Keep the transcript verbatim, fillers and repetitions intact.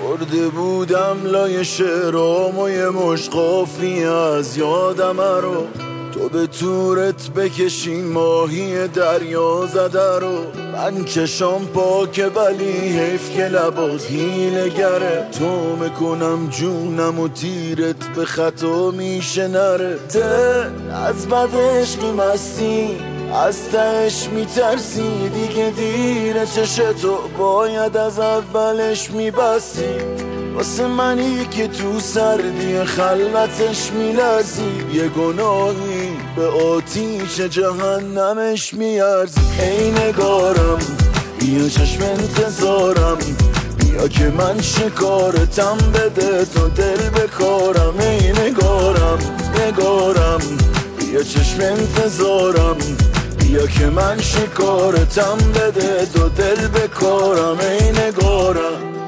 برده بودم لای شعرام و یه مشقافی از یادم رو، تو به تورت بکشی ماهی دریا زده رو. من چشام پاکه ولی حیف که لبات حیله گره، تو میکنم جونم و تیرت به خطا میشه نره. ته از بد عشقی مستی، از تهش میترسی دیگه دیره، چشتو باید از اولش میبستی. واسه منی که تو سردی خلوتش میلرزی، یه گناهی به آتیش جهنمش میارزی. ای نگارم بیا چشم انتظارم، بیا که من شکارتم، بده تو دل بکارم. ای نگارم نگارم بیا چشم انتظارم، بیا که من شکارتم، بده تو دل بکارم. ای نگارم